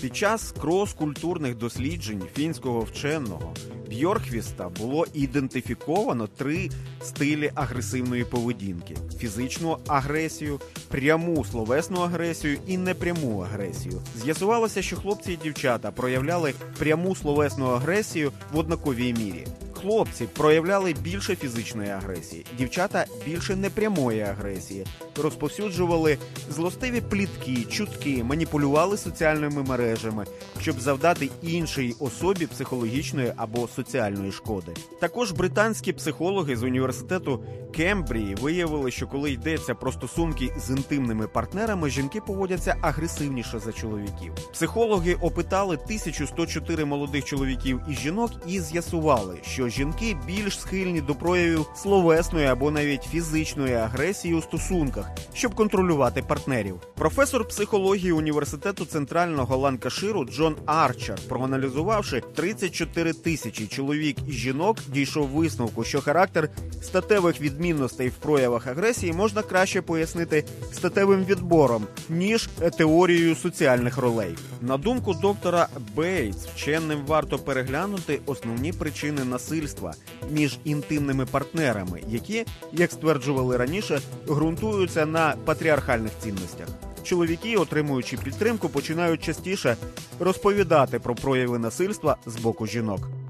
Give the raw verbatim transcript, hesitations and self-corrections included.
Під час крос-культурних досліджень фінського вченого Бьорквіста було ідентифіковано три стилі агресивної поведінки – фізичну агресію, пряму словесну агресію і непряму агресію. З'ясувалося, що хлопці і дівчата проявляли пряму словесну агресію в однаковій мірі. Хлопці проявляли більше фізичної агресії, дівчата – більше непрямої агресії, розповсюджували злостиві плітки, чутки, маніпулювали соціальними мережами, щоб завдати іншій особі психологічної або соціальної шкоди. Також британські психологи з університету Кембрії виявили, що коли йдеться про стосунки з інтимними партнерами, жінки поводяться агресивніше за чоловіків. Психологи опитали тисячу сто чотири молодих чоловіків і жінок і з'ясували, що жінки більш схильні до проявів словесної або навіть фізичної агресії у стосунках, щоб контролювати партнерів. Професор психології університету Центрального Ланкаширу Джон Арчер, проаналізувавши тридцять чотири тисячі чоловік і жінок, дійшов висновку, що характер статевих відмінностей в проявах агресії можна краще пояснити статевим відбором, ніж теорією соціальних ролей. На думку доктора Бейтс, вченим варто переглянути основні причини насильства між інтимними партнерами, які, як стверджували раніше, ґрунтуються на патріархальних цінностях. Чоловіки, отримуючи підтримку, починають частіше розповідати про прояви насильства з боку жінок.